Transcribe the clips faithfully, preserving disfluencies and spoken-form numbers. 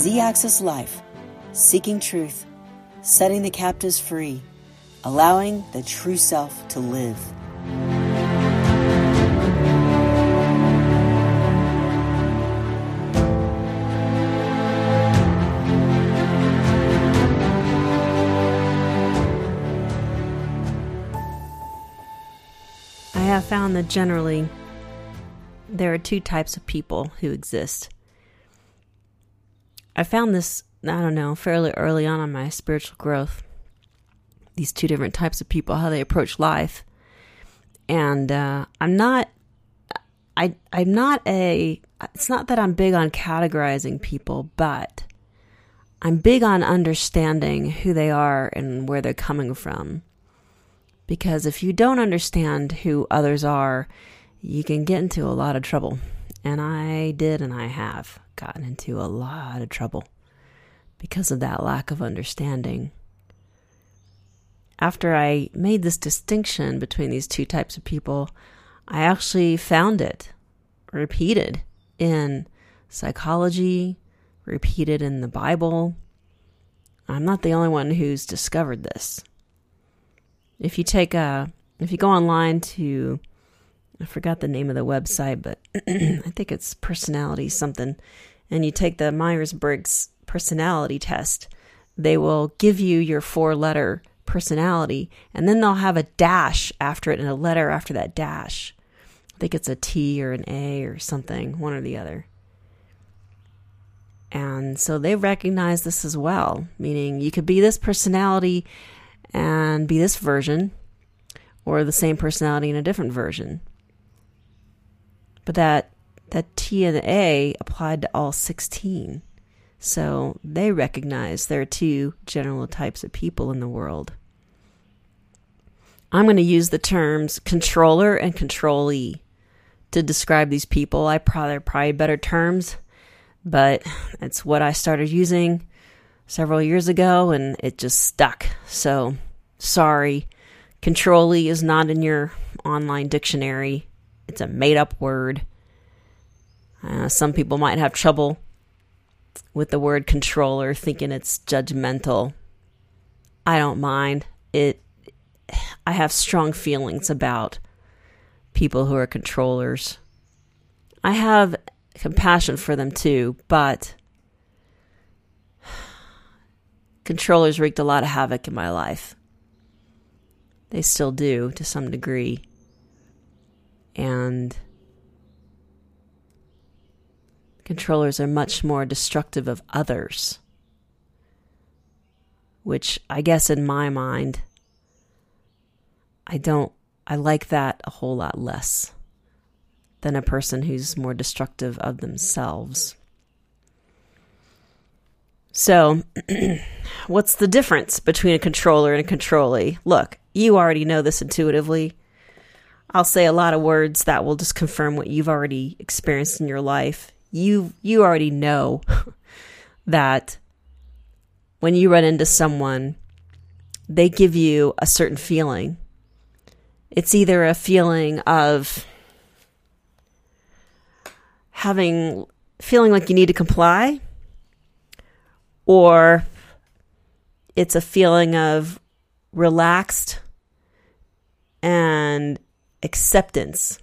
Z-Axis Life, seeking truth, setting the captives free, allowing the true self to live. I have found that generally there are two types of people who exist. I found this, I don't know, fairly early on in my spiritual growth. These two different types of people, how they approach life. And uh, I'm not, I, I'm not a, it's not that I'm big on categorizing people, but I'm big on understanding who they are and where they're coming from. Because if you don't understand who others are, you can get into a lot of trouble. And I did, and I have gotten into a lot of trouble because of that lack of understanding. After I made this distinction between these two types of people, I actually found it repeated in psychology, repeated in the Bible. I'm not the only one who's discovered this. If you take a, if you go online to, I forgot the name of the website, but I think it's personality something, and you take the Myers-Briggs personality test, they will give you your four-letter personality, and then they'll have a dash after it and a letter after that dash. I think it's a T or an A or something, one or the other. And so they recognize this as well, meaning you could be this personality and be this version, or the same personality in a different version. But that that T and A applied to all sixteen. So they recognize there are two general types of people in the world. I'm going to use the terms controller and controllee to describe these people. I probably probably better terms, but it's what I started using several years ago, and it just stuck. So, sorry. Controllee is not in your online dictionary. It's a made-up word. Uh, some people might have trouble with the word controller, thinking it's judgmental. I don't mind. It. I have strong feelings about people who are controllers. I have compassion for them too, but controllers wreaked a lot of havoc in my life. They still do to some degree. And controllers are much more destructive of others, which I guess in my mind, I don't, I like that a whole lot less than a person who's more destructive of themselves. So, what's the difference between a controller and a controllee? Look, you already know this intuitively. I'll say a lot of words that will just confirm what you've already experienced in your life. You you already know that when you run into someone, they give you a certain feeling. It's either a feeling of having, feeling like you need to comply, or it's a feeling of relaxed and acceptance.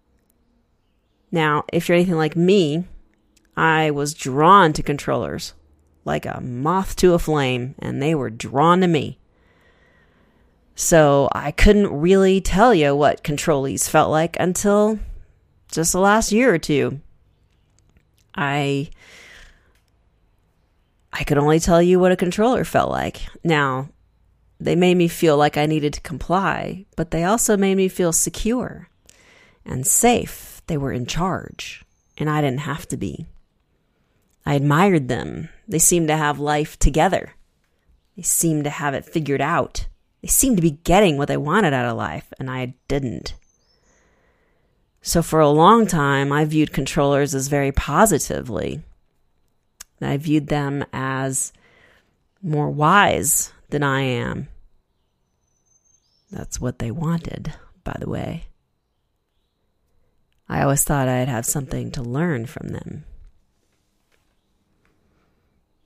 Now, if you're anything like me, I was drawn to controllers like a moth to a flame, and they were drawn to me. So I couldn't really tell you what controllees felt like until just the last year or two. I I could only tell you what a controller felt like. Now, they made me feel like I needed to comply, but they also made me feel secure and safe. They were in charge, and I didn't have to be. I admired them. They seemed to have life together. They seemed to have it figured out. They seemed to be getting what they wanted out of life, and I didn't. So for a long time, I viewed controllers as very positively. I viewed them as more wise than I am. That's what they wanted, by the way. I always thought I'd have something to learn from them.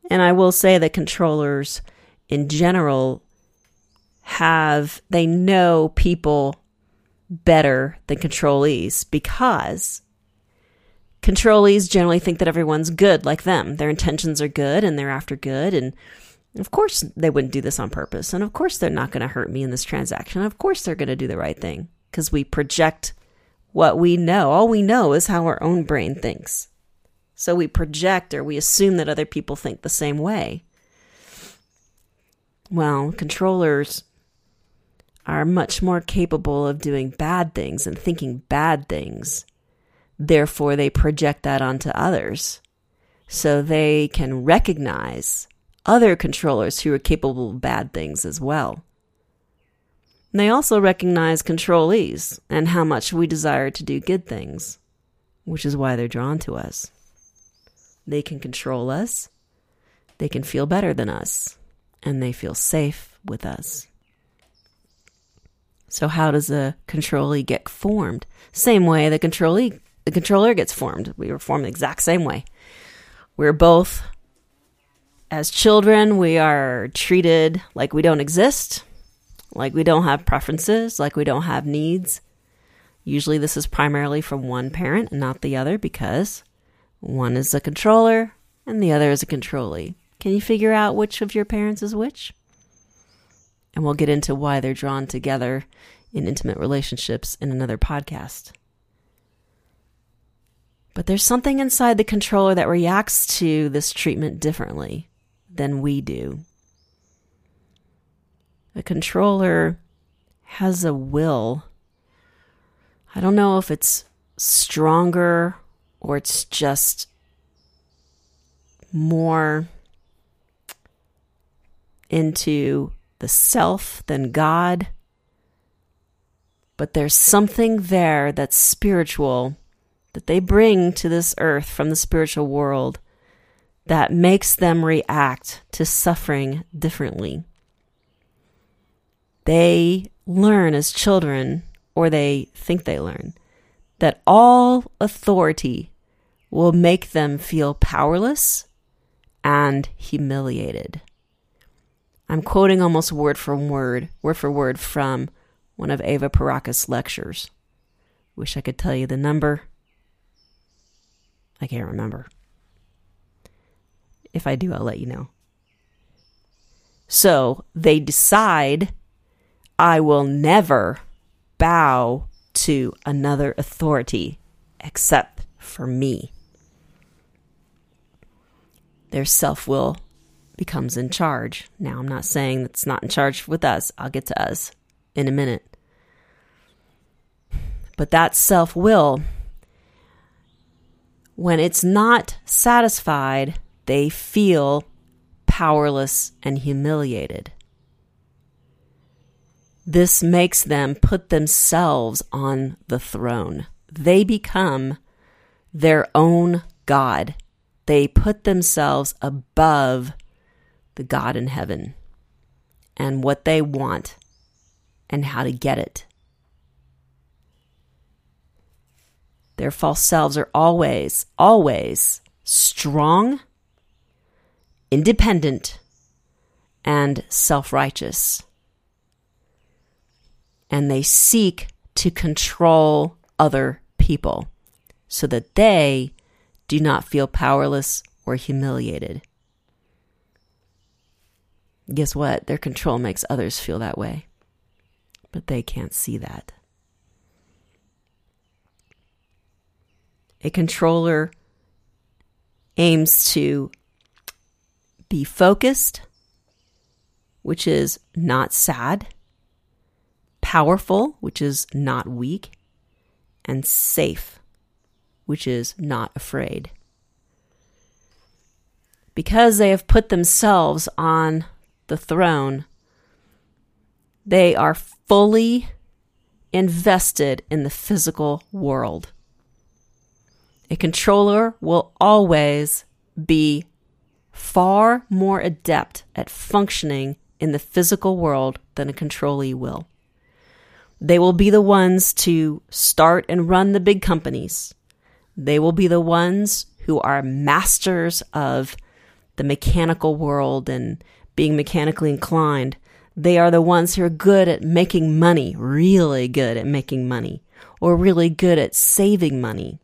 And I will say that controllers in general have, they know people better than controlees because controlees generally think that everyone's good like them. Their intentions are good and they're after good. And of course they wouldn't do this on purpose. And of course they're not going to hurt me in this transaction. Of course they're going to do the right thing because we project what we know. All we know is how our own brain thinks. So we project or we assume that other people think the same way. Well, controllers are much more capable of doing bad things and thinking bad things. Therefore, they project that onto others. So they can recognize other controllers who are capable of bad things as well. And they also recognize controlees and how much we desire to do good things, which is why they're drawn to us. They can control us, they can feel better than us, and they feel safe with us. So how does a controlee get formed? Same way the controlee, the controller gets formed. We were formed the exact same way. We're both, as children, we are treated like we don't exist, like we don't have preferences, like we don't have needs. Usually this is primarily from one parent and not the other because one is a controller and the other is a controlee. Can you figure out which of your parents is which? And we'll get into why they're drawn together in intimate relationships in another podcast. But there's something inside the controller that reacts to this treatment differently than we do. The controller has a will. I don't know if it's stronger or it's just more into the self than God. But there's something there that's spiritual that they bring to this earth from the spiritual world that makes them react to suffering differently. They learn as children, or they think they learn, that all authority will make them feel powerless and humiliated. I'm quoting almost word for word, word for word from one of Eva Pierrakos' lectures. Wish I could tell you the number. I can't remember. If I do, I'll let you know. So they decide, I will never bow to another authority except for me. Their self-will becomes in charge. Now, I'm not saying it's not in charge with us. I'll get to us in a minute. But that self-will, when it's not satisfied, they feel powerless and humiliated. This makes them put themselves on the throne. They become their own God. They put themselves above the God in heaven and what they want and how to get it. Their false selves are always, always strong, independent, and self-righteous. And they seek to control other people so that they do not feel powerless or humiliated. Guess what? Their control makes others feel that way, but they can't see that. A controller aims to be focused, which is not sad, powerful, which is not weak, and safe, which is not afraid. Because they have put themselves on the throne, they are fully invested in the physical world. A controller will always be far more adept at functioning in the physical world than a controlee will. They will be the ones to start and run the big companies. They will be the ones who are masters of the mechanical world and being mechanically inclined. They are the ones who are good at making money, really good at making money, or really good at saving money.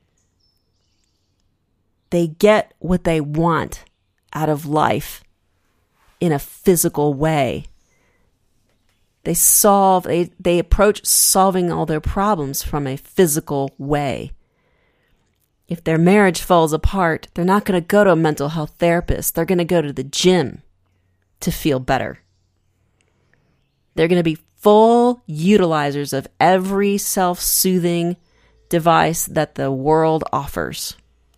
They get what they want out of life in a physical way. They solve, they, they approach solving all their problems from a physical way. If their marriage falls apart, they're not going to go to a mental health therapist. They're going to go to the gym to feel better. They're going to be full utilizers of every self-soothing device that the world offers.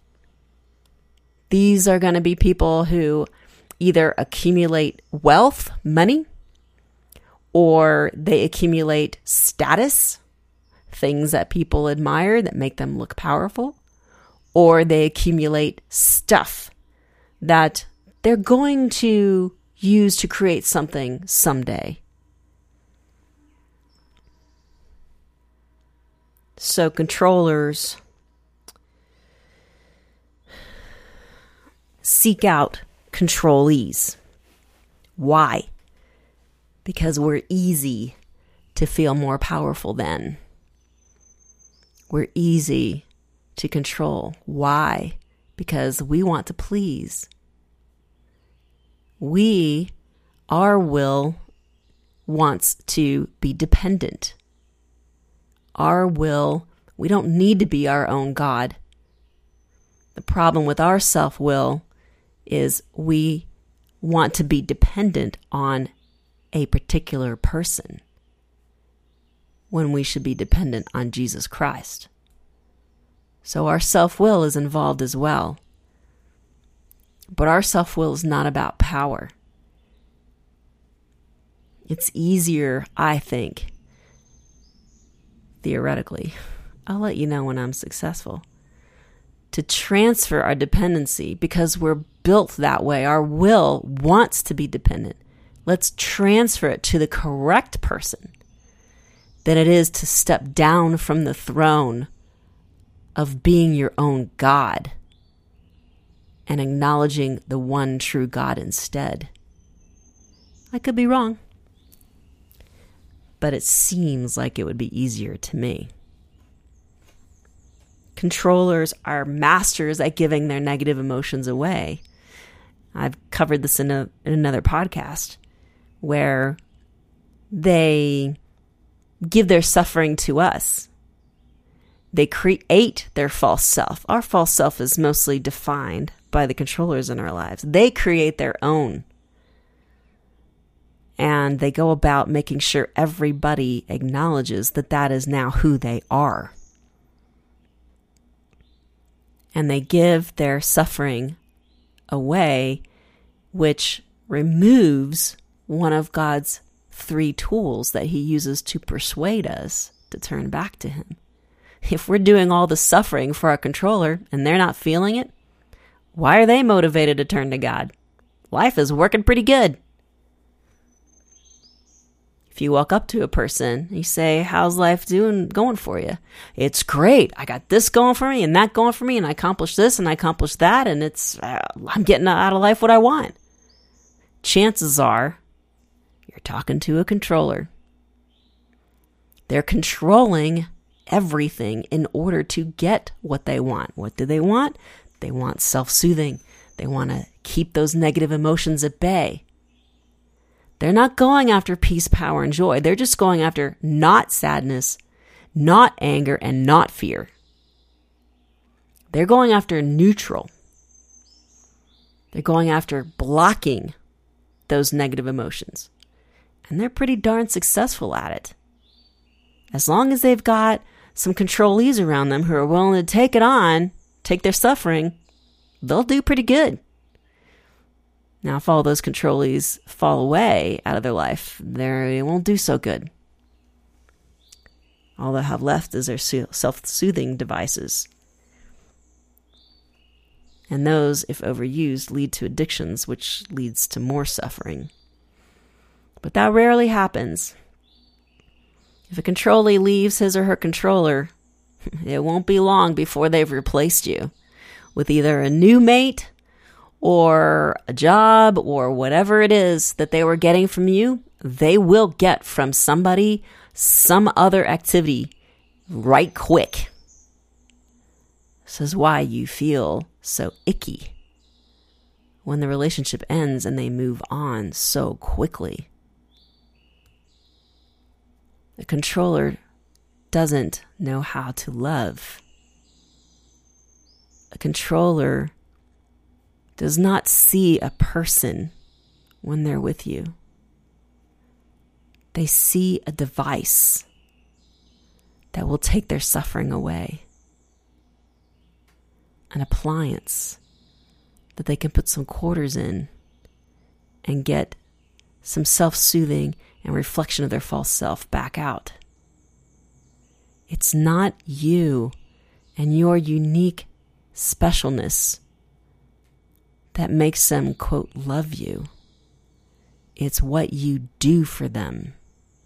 These are going to be people who either accumulate wealth, money, or they accumulate status, things that people admire that make them look powerful, or they accumulate stuff that they're going to use to create something someday. So controllers seek out controlees. Why? Because we're easy to feel more powerful than. We're easy to control. Why? Because we want to please. We, our will, wants to be dependent. Our will, we don't need to be our own God. The problem with our self-will is we want to be dependent on a particular person when we should be dependent on Jesus Christ. So our self-will is involved as well. But our self-will is not about power. It's easier, I think, theoretically, I'll let you know when I'm successful, to transfer our dependency because we're built that way. Our will wants to be dependent. Let's transfer it to the correct person than it is to step down from the throne of being your own God and acknowledging the one true God instead. I could be wrong, but it seems like it would be easier to me. Controllers are masters at giving their negative emotions away. I've covered this in, a, in another podcast where they give their suffering to us. They create their false self. Our false self is mostly defined by the controllers in our lives. They create their own. And they go about making sure everybody acknowledges that that is now who they are. And they give their suffering away, which removes one of God's three tools that he uses to persuade us to turn back to him. If we're doing all the suffering for our controller and they're not feeling it, why are they motivated to turn to God? Life is working pretty good. If you walk up to a person, you say, how's life doing, going for you? It's great. I got this going for me and that going for me, and I accomplished this and I accomplished that, and it's uh, I'm getting out of life what I want. Chances are you're talking to a controller. They're controlling everything in order to get what they want. What do they want? They want self-soothing. They want to keep those negative emotions at bay. They're not going after peace, power, and joy. They're just going after not sadness, not anger, and not fear. They're going after neutral. They're going after blocking those negative emotions. And they're pretty darn successful at it. As long as they've got some controlees around them who are willing to take it on, take their suffering, they'll do pretty good. Now, if all those controlees fall away out of their life, they won't do so good. All they'll have left is their self-soothing devices. And those, if overused, lead to addictions, which leads to more suffering. But that rarely happens. If a controlee leaves his or her controller, it won't be long before they've replaced you with either a new mate or a job or whatever it is that they were getting from you, they will get from somebody, some other activity right quick. This is why you feel so icky when the relationship ends and they move on so quickly. The controller doesn't know how to love. A controller does not see a person when they're with you. They see a device that will take their suffering away. An appliance that they can put some quarters in and get some self-soothing and reflection of their false self back out. It's not you and your unique specialness that makes them, quote, love you. It's what you do for them.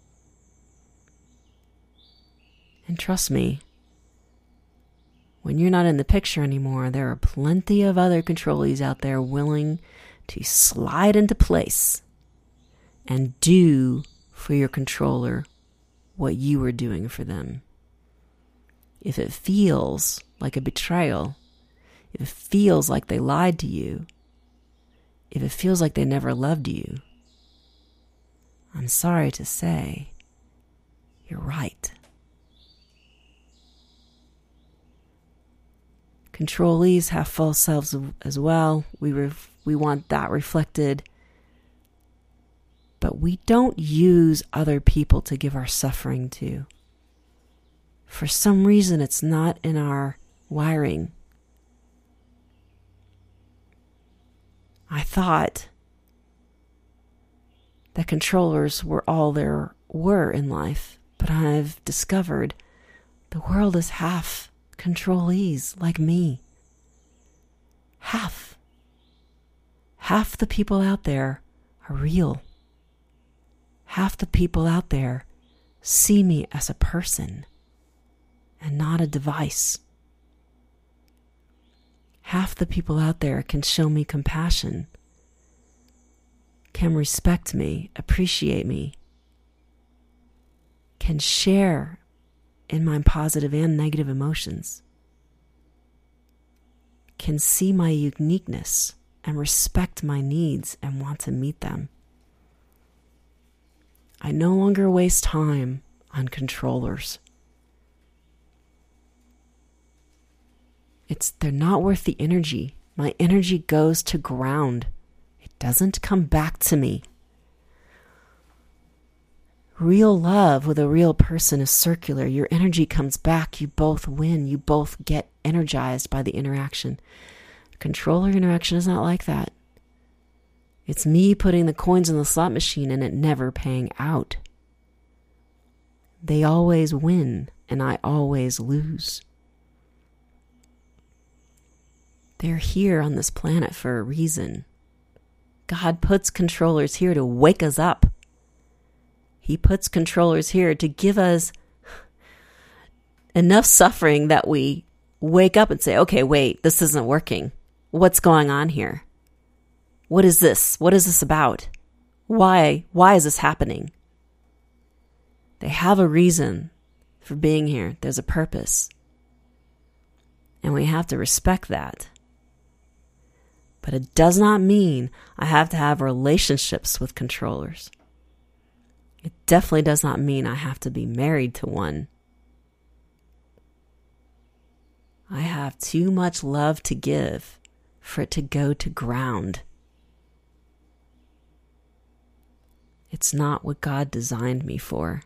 And trust me, when you're not in the picture anymore, there are plenty of other controlees out there willing to slide into place and do for your controller what you were doing for them. If it feels like a betrayal, if it feels like they lied to you, if it feels like they never loved you, I'm sorry to say, you're right. Controlees have false selves as well. We ref- we want that reflected. But we don't use other people to give our suffering to. For some reason, it's not in our wiring. I thought that controllers were all there were in life, but I've discovered the world is half controlees like me. Half. Half the people out there are real. Half the people out there see me as a person and not a device. Half the people out there can show me compassion, can respect me, appreciate me, can share in my positive and negative emotions, can see my uniqueness and respect my needs and want to meet them. I no longer waste time on controllers. It's they're not worth the energy. My energy goes to ground. It doesn't come back to me. Real love with a real person is circular. Your energy comes back. You both win. You both get energized by the interaction. Controller interaction is not like that. It's me putting the coins in the slot machine and it never paying out. They always win and I always lose. They're here on this planet for a reason. God puts controllers here to wake us up. He puts controllers here to give us enough suffering that we wake up and say, okay, wait, this isn't working. What's going on here? What is this? What is this about? Why? Why is this happening? They have a reason for being here. There's a purpose. And we have to respect that. But it does not mean I have to have relationships with controllers. It definitely does not mean I have to be married to one. I have too much love to give for it to go to ground. It's not what God designed me for.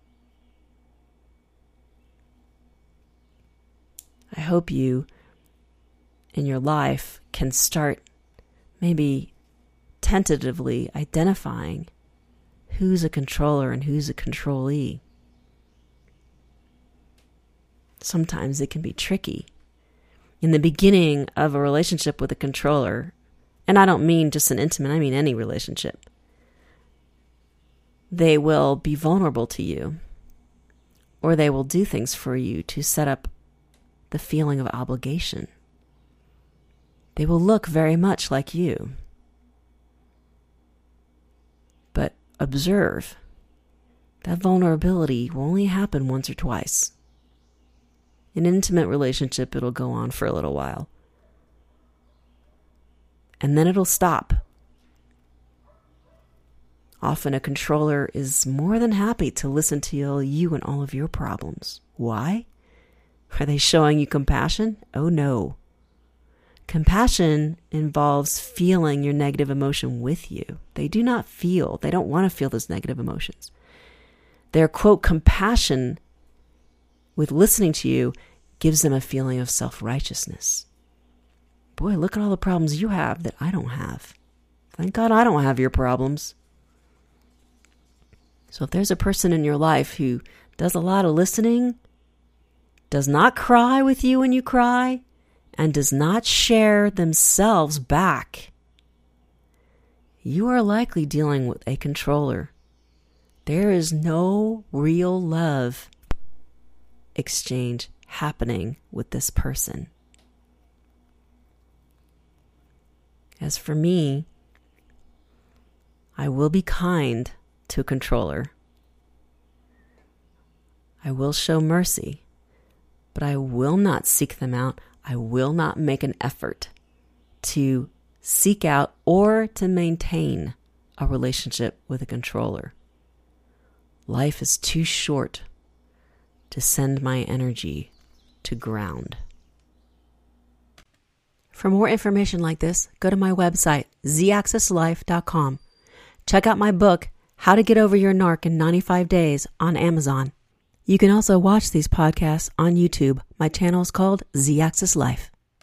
I hope you, in your life, can start maybe tentatively identifying who's a controller and who's a controlee. Sometimes it can be tricky. In the beginning of a relationship with a controller, and I don't mean just an intimate, I mean any relationship, they will be vulnerable to you, or they will do things for you to set up the feeling of obligation. They will look very much like you. But observe, that vulnerability will only happen once or twice. In an intimate relationship, it'll go on for a little while. And then it'll stop. Often a controller is more than happy to listen to you and all of your problems. Why? Are they showing you compassion? Oh no. Compassion involves feeling your negative emotion with you. They do not feel, they don't want to feel those negative emotions. Their, quote, compassion with listening to you gives them a feeling of self-righteousness. Boy, look at all the problems you have that I don't have. Thank God I don't have your problems. So if there's a person in your life who does a lot of listening, does not cry with you when you cry, and does not share themselves back, you are likely dealing with a controller. There is no real love exchange happening with this person. As for me, I will be kind to a controller. I will show mercy, but I will not seek them out. I will not make an effort to seek out or to maintain a relationship with a controller. Life is too short to send my energy to ground. For more information like this, go to my website, z axis life dot com. Check out my book, How to Get Over Your Narc in ninety-five days, on Amazon. You can also watch these podcasts on YouTube. My channel is called Z-Axis Life.